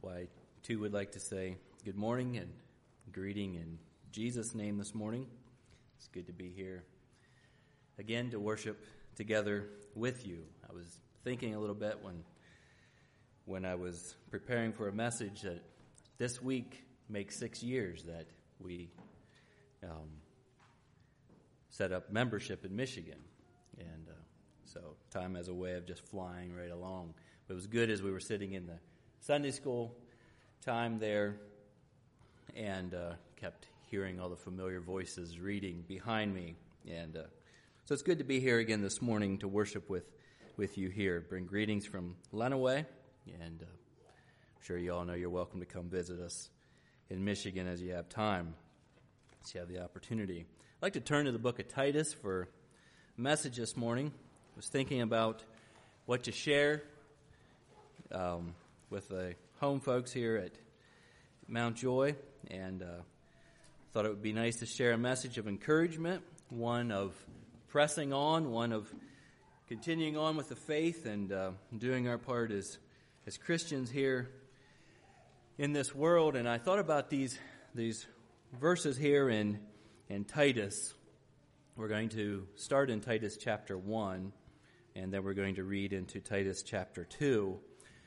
So I, too, would like to say good morning and greeting in Jesus' name this morning. It's good to be here again to worship together with you. I was thinking a little bit when I was preparing for a message that this week makes 6 years that we set up membership in Michigan. And so time has a way of just flying right along. But it was good as we were sitting in the Sunday school time there and kept hearing all the familiar voices reading behind me. And so it's good to be here again this morning to worship with you here. Bring greetings from Lenawee, and I'm sure you all know you're welcome to come visit us in Michigan as you have time, as you have the opportunity. I'd like to turn to the book of Titus for a message this morning. I was thinking about what to share with the home folks here at Mount Joy, and thought it would be nice to share a message of encouragement, one of pressing on, one of continuing on with the faith and doing our part as Christians here in this world. And I thought about these verses here in Titus. We're going to start in Titus chapter 1, and then we're going to read into Titus chapter 2.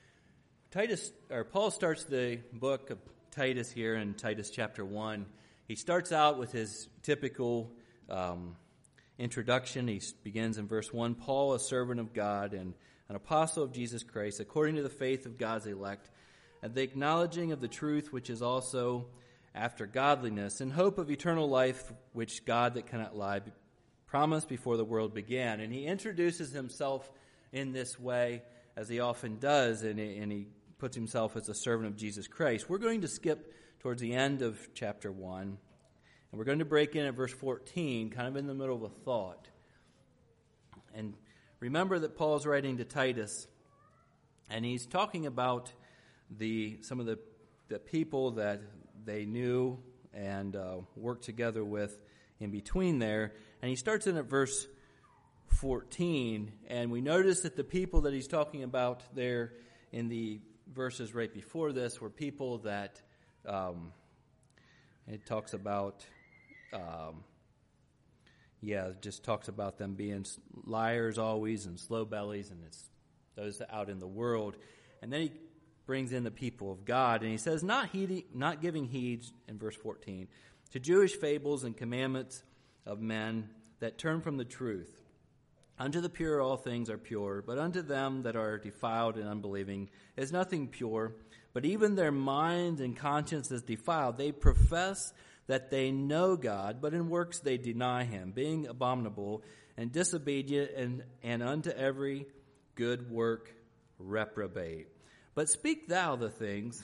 Paul starts the book of Titus here in Titus chapter 1. He starts out with his typical introduction. He begins in verse 1, Paul, a servant of God and an apostle of Jesus Christ, according to the faith of God's elect, and the acknowledging of the truth which is also after godliness, in hope of eternal life, which God that cannot lie promised before the world began. And he introduces himself in this way, as he often does, and he puts himself as a servant of Jesus Christ. We're going to skip towards the end of chapter 1, and we're going to break in at verse 14, kind of in the middle of a thought. And remember that Paul's writing to Titus, and he's talking about some of the people that they knew and worked together with in between there. And he starts in at verse 14, and we notice that the people that he's talking about there in the verses right before this were people that it talks about, just talks about them being liars always and slow bellies, and it's those out in the world. And then he brings in the people of God, and he says, not giving heed, in verse 14, to Jewish fables and commandments of men that turn from the truth. Unto the pure all things are pure, but unto them that are defiled and unbelieving is nothing pure, but even their mind and conscience is defiled. They profess that they know God, but in works they deny him, being abominable and disobedient, and unto every good work reprobate. But speak thou the things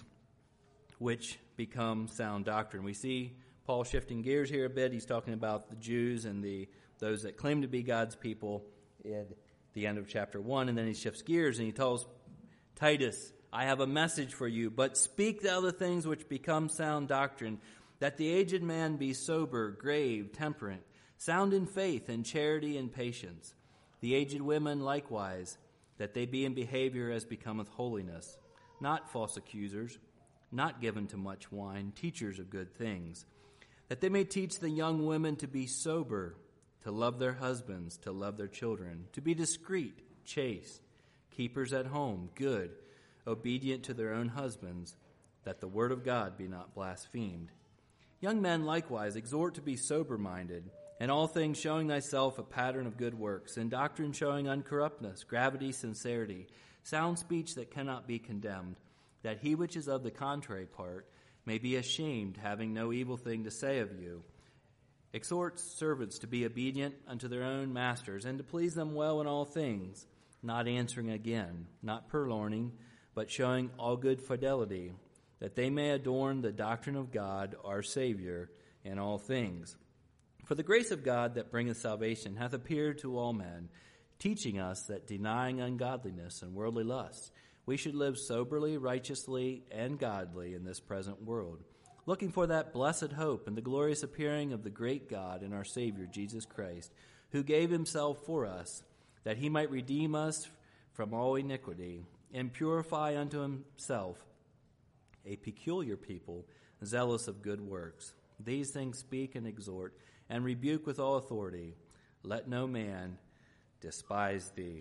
which become sound doctrine. We see Paul shifting gears here a bit. He's talking about the Jews and those that claim to be God's people at the end of chapter 1, and then he shifts gears and he tells Titus, I have a message for you, but speak thou the things which become sound doctrine, that the aged man be sober, grave, temperate, sound in faith and charity and patience. The aged women likewise, that they be in behavior as becometh holiness, not false accusers, not given to much wine, teachers of good things, that they may teach the young women to be sober, to love their husbands, to love their children, to be discreet, chaste, keepers at home, good, obedient to their own husbands, that the word of God be not blasphemed. Young men likewise exhort to be sober-minded, in all things showing thyself a pattern of good works, in doctrine showing uncorruptness, gravity, sincerity, sound speech that cannot be condemned, that he which is of the contrary part may be ashamed, having no evil thing to say of you. Exhort servants to be obedient unto their own masters, and to please them well in all things, not answering again, not purloining, but showing all good fidelity, that they may adorn the doctrine of God our Savior in all things. For the grace of God that bringeth salvation hath appeared to all men, teaching us that denying ungodliness and worldly lusts, we should live soberly, righteously, and godly in this present world, looking for that blessed hope and the glorious appearing of the great God and our Savior, Jesus Christ, who gave himself for us, that he might redeem us from all iniquity, and purify unto himself a peculiar people, zealous of good works. These things speak and exhort, and rebuke with all authority. Let no man despise thee.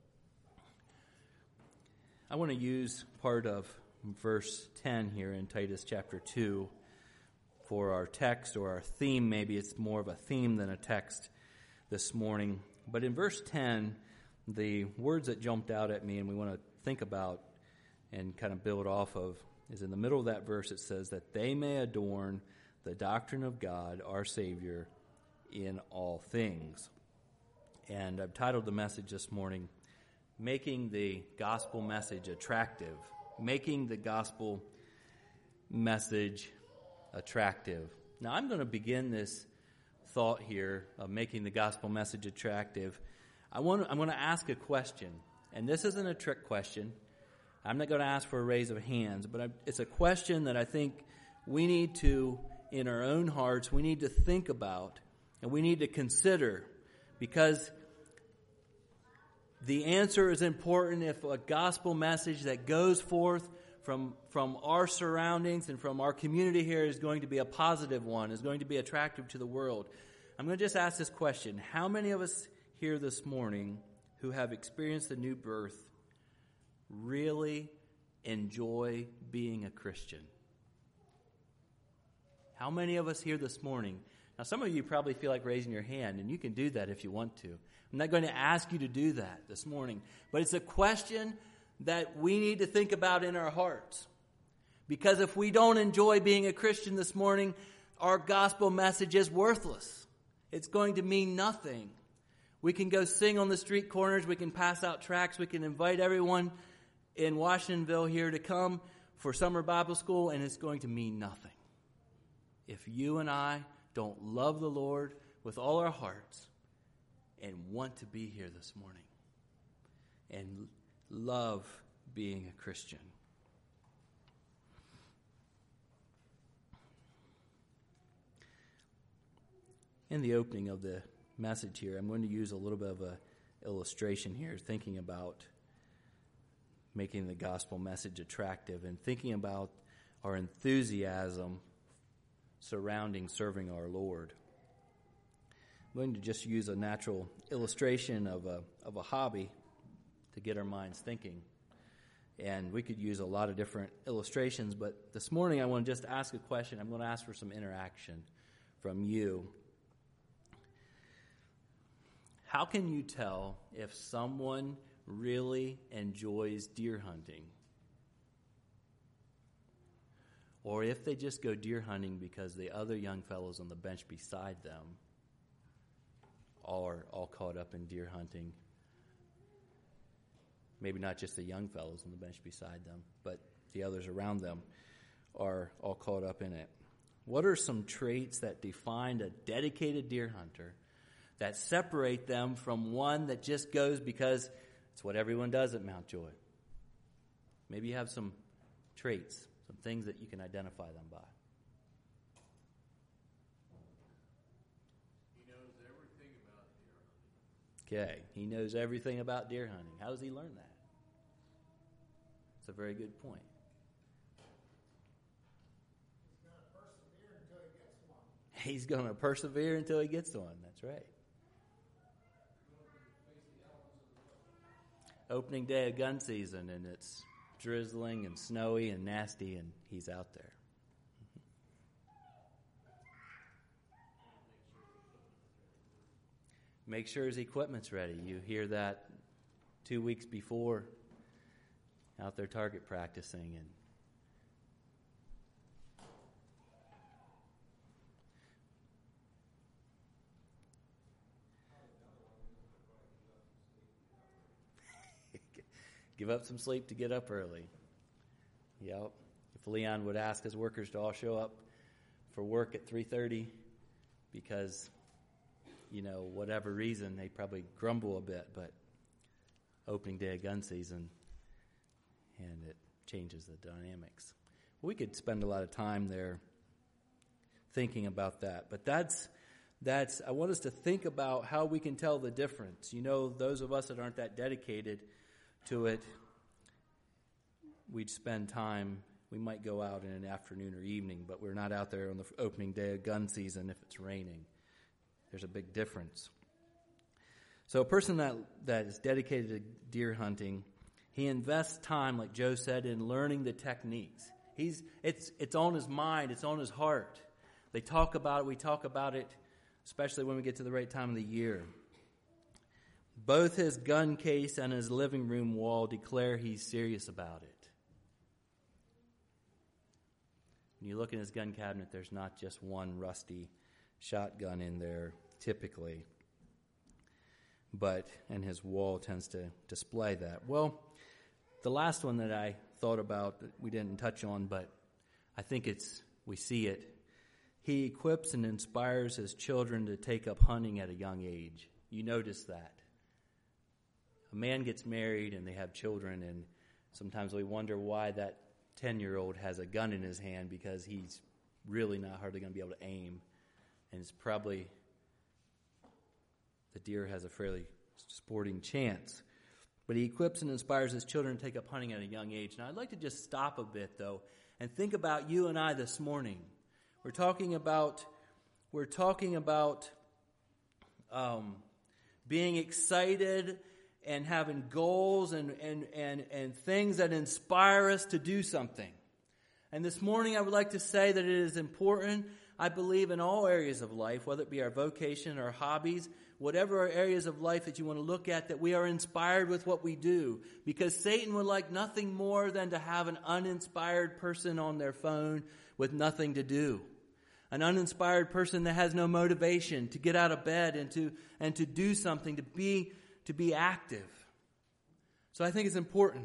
I want to use part of verse 10 here in Titus chapter 2 for our text, or our theme. Maybe it's more of a theme than a text this morning. But in verse 10, the words that jumped out at me and we want to think about and kind of build off of is in the middle of that verse. It says that they may adorn the doctrine of God, our Savior, in all things. And I've titled the message this morning, Making the Gospel Message Attractive. Making the Gospel Message Attractive. Now I'm going to begin this thought here of making the gospel message attractive. I'm going to ask a question, and this isn't a trick question. I'm not going to ask for a raise of hands, but it's a question that I think we need to, in our own hearts, we need to think about, and we need to consider, because the answer is important if a gospel message that goes forth from our surroundings and from our community here is going to be a positive one, is going to be attractive to the world. I'm going to just ask this question. How many of us here this morning who have experienced the new birth really enjoy being a Christian? How many of us here this morning? Now, some of you probably feel like raising your hand, and you can do that if you want to. I'm not going to ask you to do that this morning, but it's a question that we need to think about in our hearts. Because if we don't enjoy being a Christian this morning, our gospel message is worthless. It's going to mean nothing. We can go sing on the street corners, we can pass out tracts, we can invite everyone in Washingtonville here to come for summer Bible school, and it's going to mean nothing if you and I don't love the Lord with all our hearts and want to be here this morning and love being a Christian. In the opening of the message here, I'm going to use a little bit of an illustration here, thinking about making the gospel message attractive and thinking about our enthusiasm surrounding serving our Lord. I'm going to just use a natural illustration of a hobby to get our minds thinking. And we could use a lot of different illustrations, but this morning I want to just ask a question. I'm going to ask for some interaction from you. How can you tell if someone really enjoys deer hunting? Or if they just go deer hunting because the other young fellows on the bench beside them are all caught up in deer hunting? Maybe not just the young fellows on the bench beside them, but the others around them are all caught up in it. What are some traits that define a dedicated deer hunter that separate them from one that just goes because it's what everyone does at Mount Joy? Maybe you have some traits, some things that you can identify them by. He knows everything about deer hunting. Okay, he knows everything about deer hunting. How does he learn that? It's a very good point. He's going to persevere until he gets one. That's right. Opening day of gun season, and it's drizzling and snowy and nasty, and he's out there. Make sure his equipment's ready. You hear that 2 weeks before, out there target practicing, and give up some sleep to get up early. Yep. If Leon would ask his workers to all show up for work at 3:30 because, whatever reason, they probably grumble a bit, but opening day of gun season, and it changes the dynamics. We could spend a lot of time there thinking about that, but that's I want us to think about how we can tell the difference. Those of us that aren't that dedicated to it, we'd spend time we might go out in an afternoon or evening, but we're not out there on the opening day of gun season if it's raining. There's a big difference. So a person that is dedicated to deer hunting, he invests time, like Joe said, in learning the techniques. It's on his mind, it's on his heart. They talk about it, we talk about it, especially when we get to the right time of the year. Both his gun case and his living room wall declare he's serious about it. When you look in his gun cabinet, there's not just one rusty shotgun in there, typically. And his wall tends to display that. Well, the last one that I thought about that we didn't touch on, but I think we see it. He equips and inspires his children to take up hunting at a young age. You notice that. A man gets married and they have children, and sometimes we wonder why that 10-year-old has a gun in his hand, because he's really not hardly going to be able to aim. And it's probably the deer has a fairly sporting chance. But he equips and inspires his children to take up hunting at a young age. Now, I'd like to just stop a bit, though, and think about you and I this morning. We're talking about being excited and having goals and things that inspire us to do something. And this morning I would like to say that it is important, I believe, in all areas of life, whether it be our vocation or hobbies, whatever areas of life that you want to look at, that we are inspired with what we do. Because Satan would like nothing more than to have an uninspired person on their phone with nothing to do. An uninspired person that has no motivation to get out of bed and to do something, to be active. So I think it's important.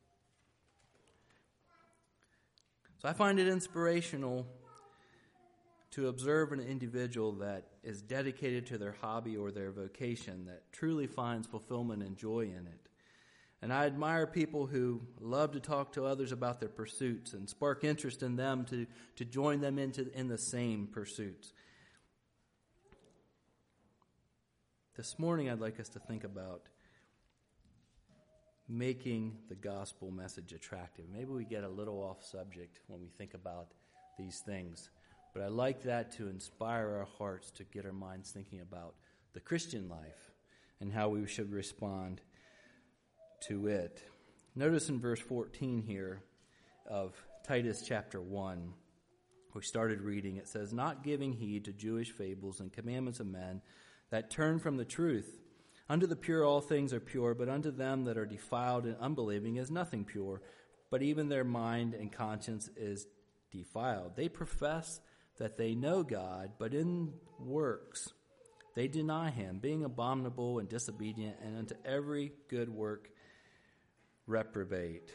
So I find it inspirational to observe an individual that is dedicated to their hobby or their vocation, that truly finds fulfillment and joy in it. And I admire people who love to talk to others about their pursuits and spark interest in them to join them in the same pursuits. This morning I'd like us to think about making the gospel message attractive. Maybe we get a little off subject when we think about these things, but I like that to inspire our hearts to get our minds thinking about the Christian life and how we should respond to it. Notice in verse 14 here of Titus chapter 1, we started reading, it says, "Not giving heed to Jewish fables and commandments of men that turn from the truth. Unto the pure all things are pure, but unto them that are defiled and unbelieving is nothing pure, but even their mind and conscience is defiled. They profess that they know God, but in works they deny him, being abominable and disobedient, and unto every good work reprobate."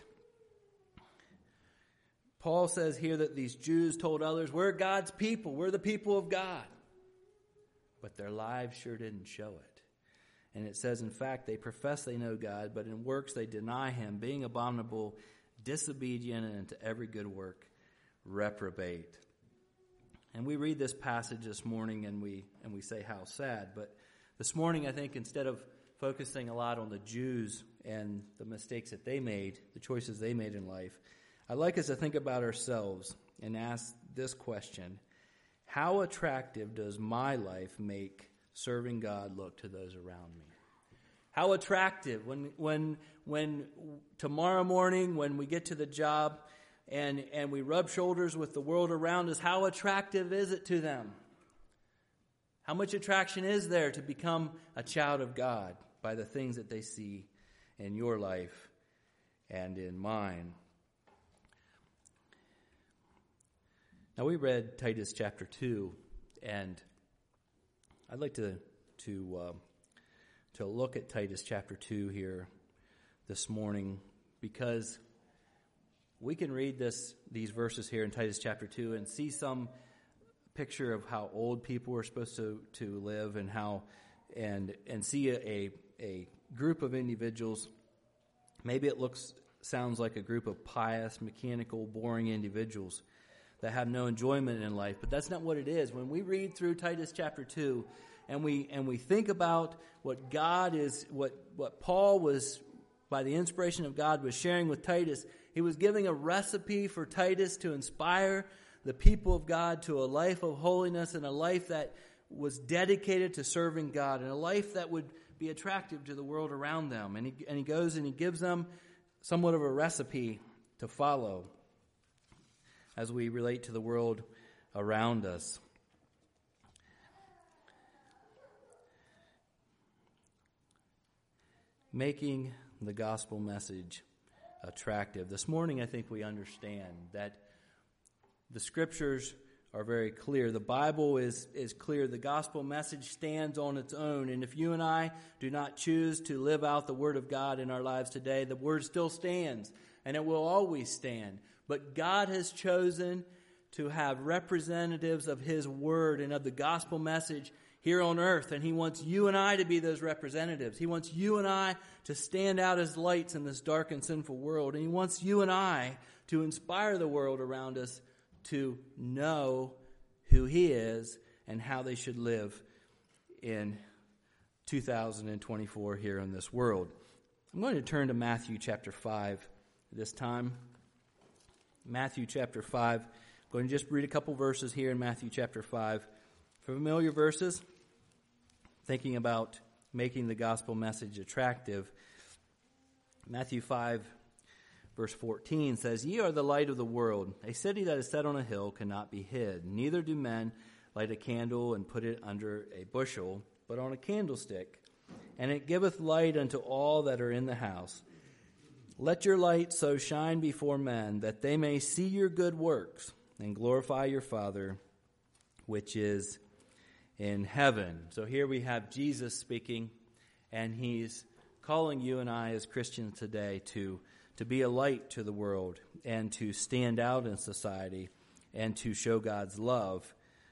Paul says here that these Jews told others, we're God's people, we're the people of God. But their lives sure didn't show it. And it says, in fact, they profess they know God, but in works they deny him, being abominable, disobedient, and unto every good work reprobate. And we read this passage this morning and we say how sad. But this morning, I think, instead of focusing a lot on the Jews and the mistakes that they made, the choices they made in life, I'd like us to think about ourselves and ask this question: how attractive does my life make serving God look to those around me? How attractive when tomorrow morning when we get to the job and we rub shoulders with the world around us, how attractive is it to them? How much attraction is there to become a child of God by the things that they see in your life and in mine? Now, we read Titus chapter 2, and I'd like to look at Titus chapter 2 here this morning, because we can read these verses here in Titus chapter 2 and see some picture of how old people are supposed to live, and how and see a group of individuals. Maybe it sounds like a group of pious, mechanical, boring individuals that have no enjoyment in life, but that's not what it is. When we read through Titus chapter 2 and we think about what God is, what Paul was by the inspiration of God, was sharing with Titus. He was giving a recipe for Titus to inspire the people of God to a life of holiness and a life that was dedicated to serving God and a life that would be attractive to the world around them. And he goes and he gives them somewhat of a recipe to follow as we relate to the world around us. Making the gospel message attractive. This morning, I think we understand that the scriptures are very clear. The Bible is clear. The gospel message stands on its own. And if you and I do not choose to live out the word of God in our lives today, the word still stands, and it will always stand. But God has chosen to have representatives of his word and of the gospel message here on earth, and he wants you and I to be those representatives. He wants you and I to stand out as lights in this dark and sinful world, and he wants you and I to inspire the world around us to know who he is and how they should live in 2024 here in this world. I'm going to turn to Matthew chapter 5 this time. Matthew chapter 5. I'm going to just read a couple verses here in Matthew chapter 5. Familiar verses, thinking about making the gospel message attractive. Matthew 5, verse 14 says, "Ye are the light of the world. A city that is set on a hill cannot be hid. Neither do men light a candle and put it under a bushel, but on a candlestick. And it giveth light unto all that are in the house. Let your light so shine before men, that they may see your good works, and glorify your Father, which is in heaven." So here we have Jesus speaking, and he's calling you and I as Christians today to be a light to the world and to stand out in society and to show God's love,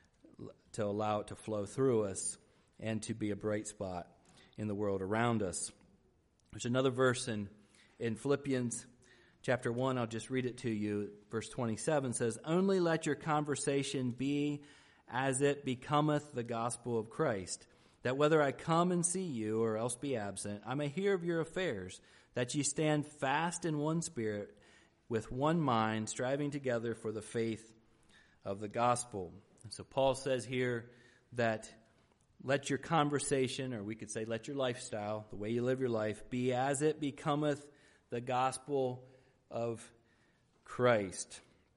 to allow it to flow through us and to be a bright spot in the world around us. There's another verse in Philippians chapter 1, I'll just read it to you. Verse 27 says, "Only let your conversation be as it becometh the gospel of Christ, that whether I come and see you or else be absent, I may hear of your affairs, that ye stand fast in one spirit, with one mind, striving together for the faith of the gospel." And so Paul says here that let your conversation, or we could say let your lifestyle, the way you live your life, be as it becometh the gospel of Christ.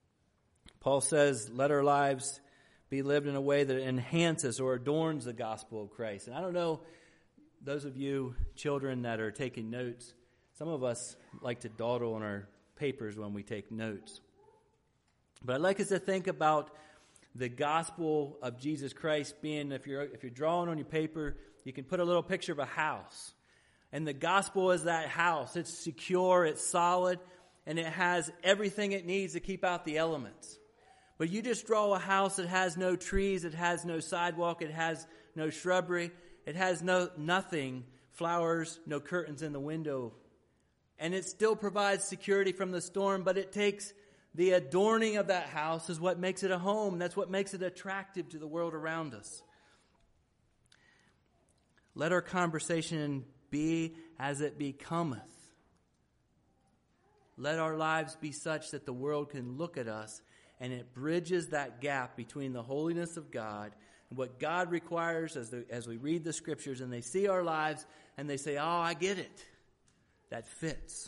Paul says, let our lives be lived in a way that enhances or adorns the gospel of Christ. And I don't know, those of you children that are taking notes, some of us like to dawdle on our papers when we take notes. But I'd like us to think about the gospel of Jesus Christ being, if you're drawing on your paper, you can put a little picture of a house. And the gospel is that house. It's secure, it's solid, and it has everything it needs to keep out the elements. But you just draw a house that has no trees, it has no sidewalk, it has no shrubbery, it has nothing, flowers, no curtains in the window. And it still provides security from the storm, but it takes the adorning of that house is what makes it a home. That's what makes it attractive to the world around us. Let our conversation be as it becometh. Let our lives be such that the world can look at us and it bridges that gap between the holiness of God and what God requires as we read the scriptures, and they see our lives and they say, "Oh, I get it. That fits."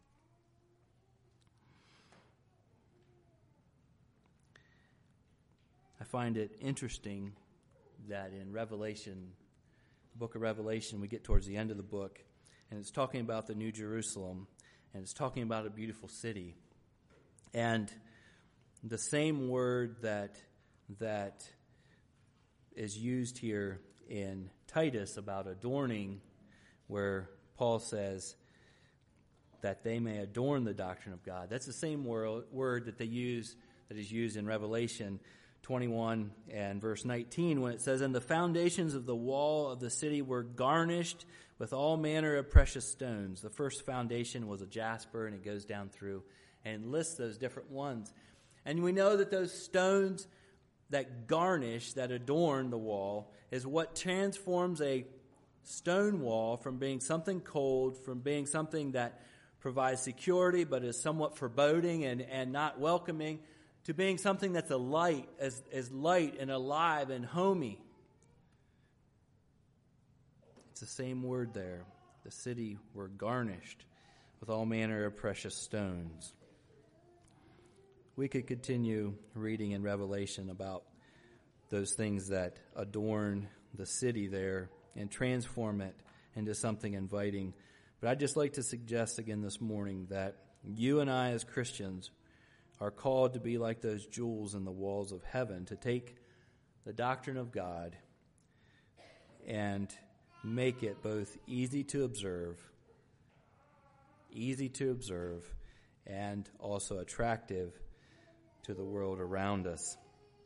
I find it interesting that in Revelation, the book of Revelation, we get towards the end of the book, and it's talking about the New Jerusalem, and it's talking about a beautiful city. And the same word that is used here in Titus about adorning, where Paul says that they may adorn the doctrine of God. That's the same word that is used in Revelation 21 and verse 19, when it says, "And the foundations of the wall of the city were garnished with all manner of precious stones." The first foundation was a jasper, and it goes down through and lists those different ones. And we know that those stones that garnish, that adorn the wall, is what transforms a stone wall from being something cold, from being something that provides security but is somewhat foreboding and not welcoming, to being something that's a light, as light and alive and homey. It's the same word there. The city were garnished with all manner of precious stones. We could continue reading in Revelation about those things that adorn the city there and transform it into something inviting. But I'd just like to suggest again this morning that you and I as Christians are called to be like those jewels in the walls of heaven, to take the doctrine of God and make it both easy to observe, and also attractive to the world around us.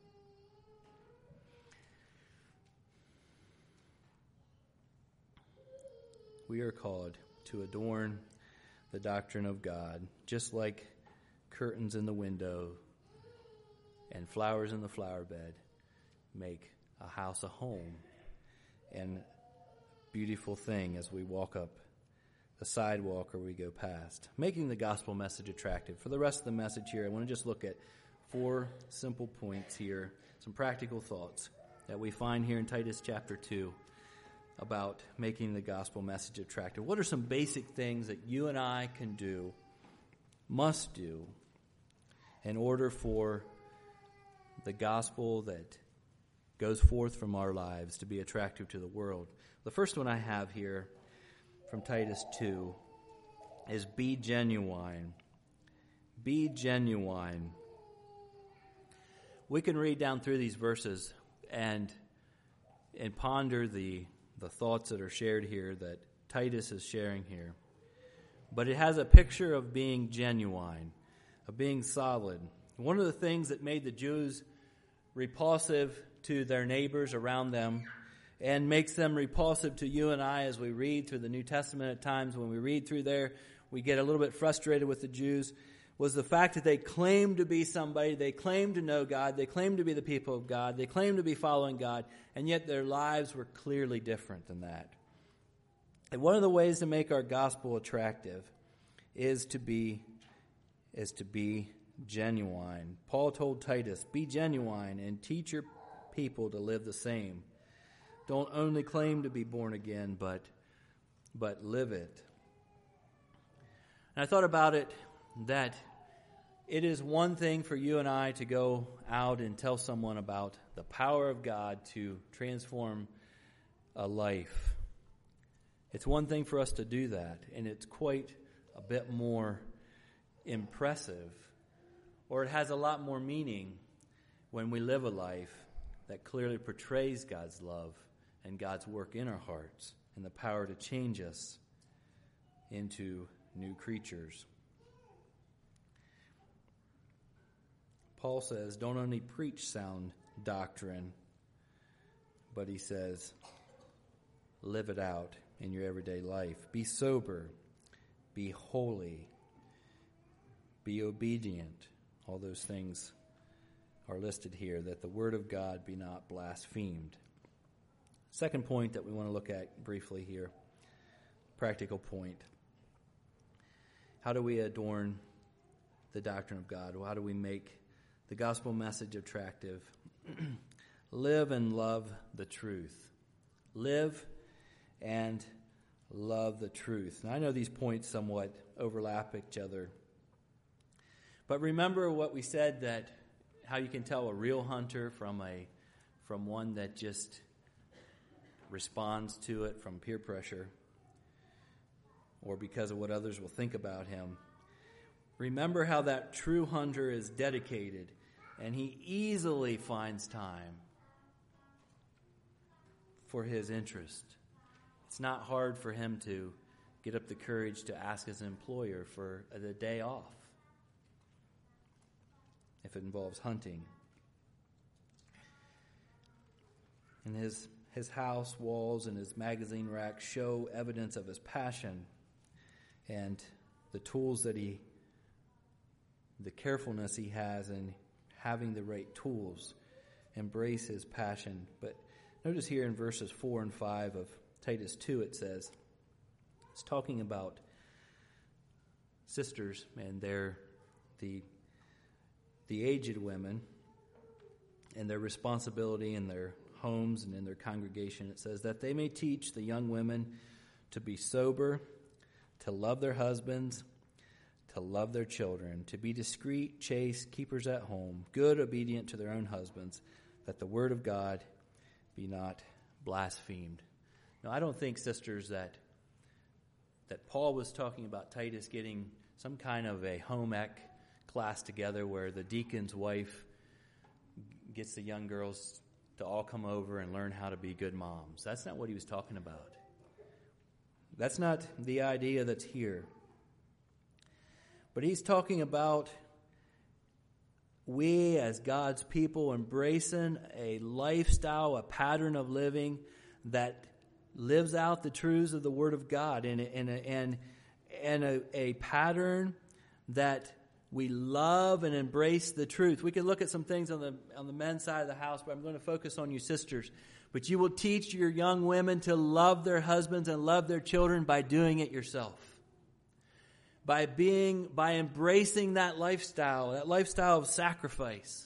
We are called to adorn the doctrine of God, just like curtains in the window and flowers in the flower bed make a house a home, and beautiful thing as we walk up the sidewalk or we go past, making the gospel message attractive. For the rest of the message here, I want to just look at 4 simple points here, some practical thoughts that we find here in Titus chapter 2 about making the gospel message attractive. What are some basic things that you and I can do, must do, in order for the gospel that goes forth from our lives to be attractive to the world? The first one I have here from Titus 2 is be genuine. Be genuine. We can read down through these verses and ponder the thoughts that are shared here, that Titus is sharing here. But it has a picture of being genuine, of being solid. One of the things that made the Jews repulsive to their neighbors around them and makes them repulsive to you and I as we read through the New Testament at times, when we read through there, we get a little bit frustrated with the Jews, was the fact that they claimed to be somebody, they claimed to know God, they claimed to be the people of God, they claimed to be following God, and yet their lives were clearly different than that. And one of the ways to make our gospel attractive is to be genuine. Paul told Titus, be genuine and teach your people to live the same. Don't only claim to be born again, but live it. And I thought about it, that it is one thing for you and I to go out and tell someone about the power of God to transform a life. It's one thing for us to do that, and it's quite a bit more impressive, or it has a lot more meaning when we live a life that clearly portrays God's love and God's work in our hearts and the power to change us into new creatures. Paul says, don't only preach sound doctrine, but he says, live it out in your everyday life. Be sober, be holy, be obedient. All those things are listed here, that the word of God be not blasphemed. Second point that we want to look at briefly here, practical point. How do we adorn the doctrine of God? How do we make the gospel message attractive? Live and love the truth. Live and love the truth. Now, I know these points somewhat overlap each other, but remember what we said, that how you can tell a real hunter from one that just responds to it from peer pressure or because of what others will think about him. Remember how that true hunter is dedicated, and he easily finds time for his interest. It's not hard for him to get up the courage to ask his employer for a day off if it involves hunting. And his house walls and his magazine rack show evidence of his passion and the tools that the carefulness he has in having the right tools embrace his passion. But notice here in verses 4 and 5 of Titus 2, it says, it's talking about sisters and the aged women and their responsibility in their homes and in their congregation. It says that they may teach the young women to be sober, to love their husbands, to love their children, to be discreet, chaste, keepers at home, good, obedient to their own husbands, that the word of God be not blasphemed. Now, I don't think, sisters, that Paul was talking about Titus getting some kind of a home ec class together where the deacon's wife gets the young girls to all come over and learn how to be good moms. That's not what he was talking about. That's not the idea that's here. But he's talking about we as God's people embracing a lifestyle, a pattern of living that lives out the truths of the Word of God, and a pattern that we love and embrace the truth. We could look at some things on the men's side of the house, but I'm going to focus on you sisters. But you will teach your young women to love their husbands and love their children by doing it yourself. By embracing that lifestyle of sacrifice,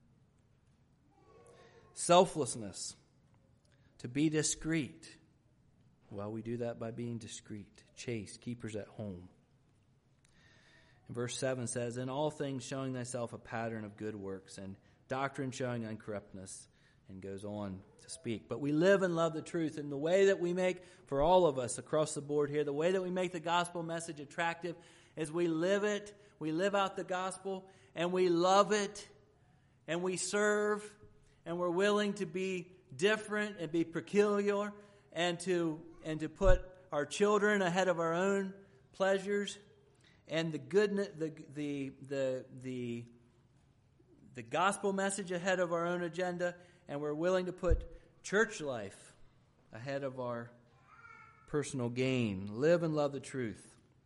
selflessness, to be discreet. Well, we do that by being discreet, chaste, keepers at home. And verse 7 says, in all things showing thyself a pattern of good works, and doctrine showing uncorruptness, and goes on to speak. But we live and love the truth, and the way that we make, for all of us across the board here, the way that we make the gospel message attractive is we live it, we live out the gospel, and we love it, and we serve, and we're willing to be different and be peculiar, and to put our children ahead of our own pleasures, and the goodness, the gospel message ahead of our own agenda, and we're willing to put church life ahead of our personal gain. Live and love the truth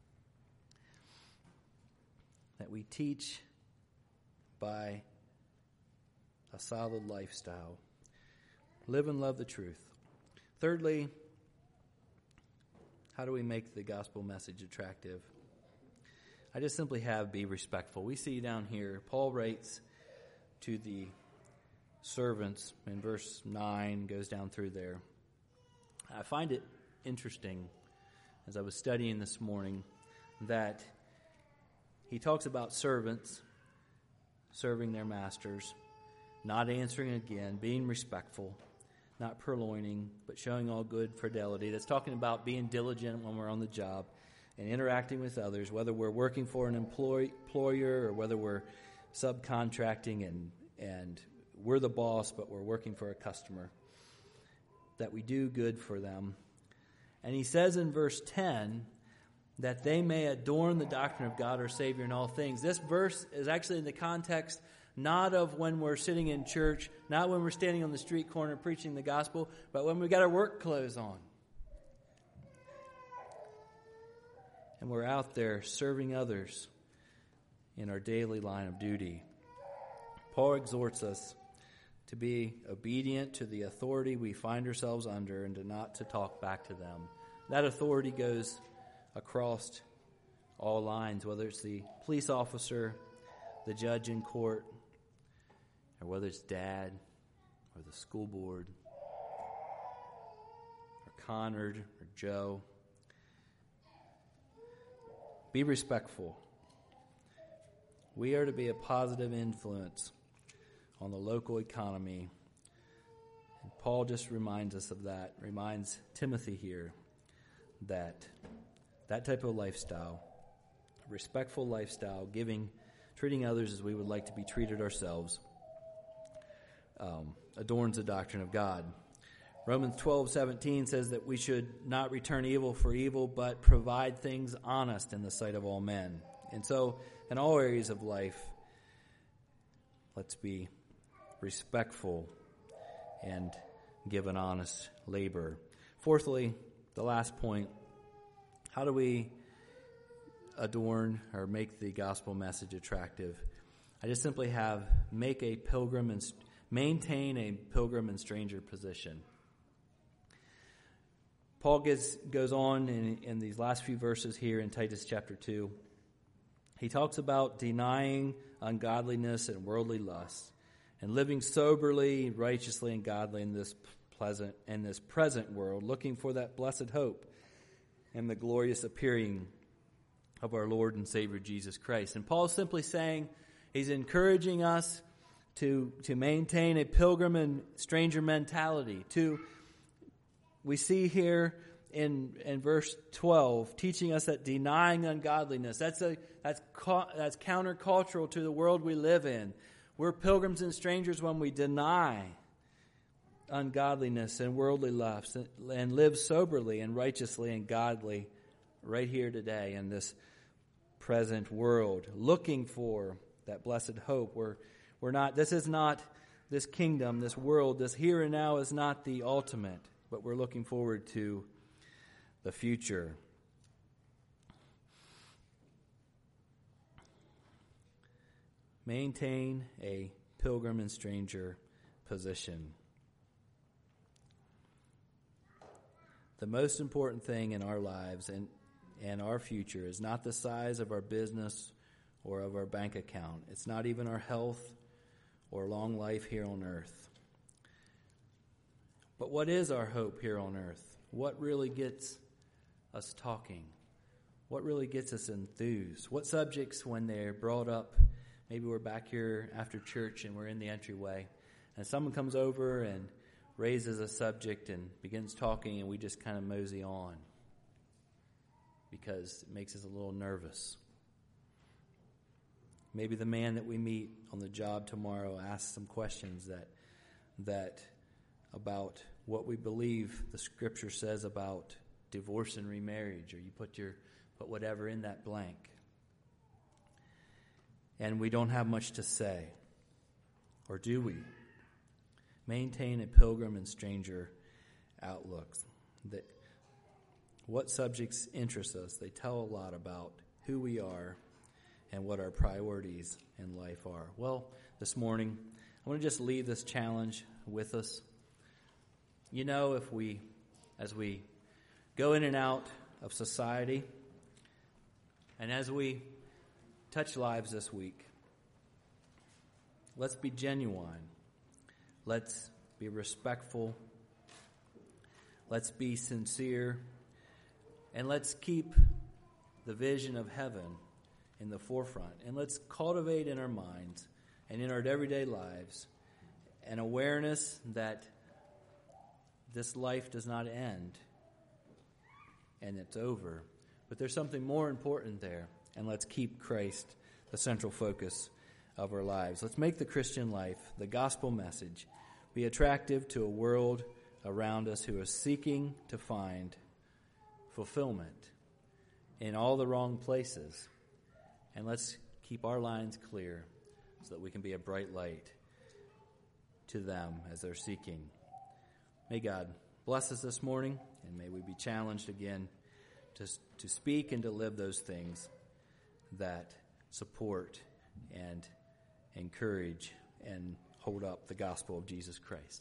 that we teach by a solid lifestyle. Live and love the truth. Thirdly, how do we make the gospel message attractive? I just simply have be respectful. We see down here, Paul writes to the servants in verse 9, goes down through there. I find it interesting, as I was studying this morning, that he talks about servants serving their masters, not answering again, being respectful, not purloining, but showing all good fidelity. That's talking about being diligent when we're on the job and interacting with others, whether we're working for an employer or whether we're subcontracting and we're the boss, but we're working for a customer, that we do good for them. And he says in verse 10 that they may adorn the doctrine of God our Savior in all things. This verse is actually in the context not of when we're sitting in church, not when we're standing on the street corner preaching the gospel, but when we've got our work clothes on. And we're out there serving others in our daily line of duty. Paul exhorts us to be obedient to the authority we find ourselves under and to not to talk back to them. That authority goes across all lines, whether it's the police officer, the judge in court, or whether it's dad or the school board or Conard or Joe. Be respectful. We are to be a positive influence on the local economy. And Paul just reminds us of that, reminds Timothy here that type of lifestyle, a respectful lifestyle, treating others as we would like to be treated ourselves, adorns the doctrine of God. Romans 12:17 says that we should not return evil for evil, but provide things honest in the sight of all men. And so, in all areas of life, let's be respectful and give an honest labor. Fourthly, the last point, how do we adorn or make the gospel message attractive? I just simply have maintain a pilgrim and stranger position. Paul goes on in these last few verses here in Titus chapter 2. He talks about denying ungodliness and worldly lust and living soberly, righteously, and godly in this present world, looking for that blessed hope and the glorious appearing of our Lord and Savior Jesus Christ. And Paul's simply saying, he's encouraging us to maintain a pilgrim and stranger mentality. We see here in verse 12, teaching us that denying ungodliness, that's countercultural to the world we live in. We're pilgrims and strangers when we deny ungodliness and worldly lusts and live soberly and righteously and godly right here today in this present world, looking for that blessed hope. This is not this kingdom, this world, this here and now is not the ultimate, but we're looking forward to the future. Maintain a pilgrim and stranger position. The most important thing in our lives and our future is not the size of our business or of our bank account. It's not even our health or long life here on earth. But what is our hope here on earth? What really gets us talking? What really gets us enthused? What subjects, when they're brought up, maybe we're back here after church and we're in the entryway, and someone comes over and raises a subject and begins talking, and we just kind of mosey on because it makes us a little nervous. Maybe the man that we meet on the job tomorrow asks some questions that about what we believe the Scripture says about divorce and remarriage, or you put whatever in that blank. And we don't have much to say. Or do we? Maintain a pilgrim and stranger outlook. What subjects interest us? They tell a lot about who we are and what our priorities in life are. Well, this morning, I want to just leave this challenge with us. You know, as we go in and out of society, and as we touch lives this week, let's be genuine. Let's be respectful. Let's be sincere. And let's keep the vision of heaven in the forefront. And let's cultivate in our minds and in our everyday lives an awareness that this life does not end and it's over. But there's something more important there. And let's keep Christ the central focus of our lives. Let's make the Christian life, the gospel message, be attractive to a world around us who is seeking to find fulfillment in all the wrong places. And let's keep our lines clear so that we can be a bright light to them as they're seeking. May God bless us this morning, and may we be challenged again to speak and to live those things that support and encourage and hold up the gospel of Jesus Christ.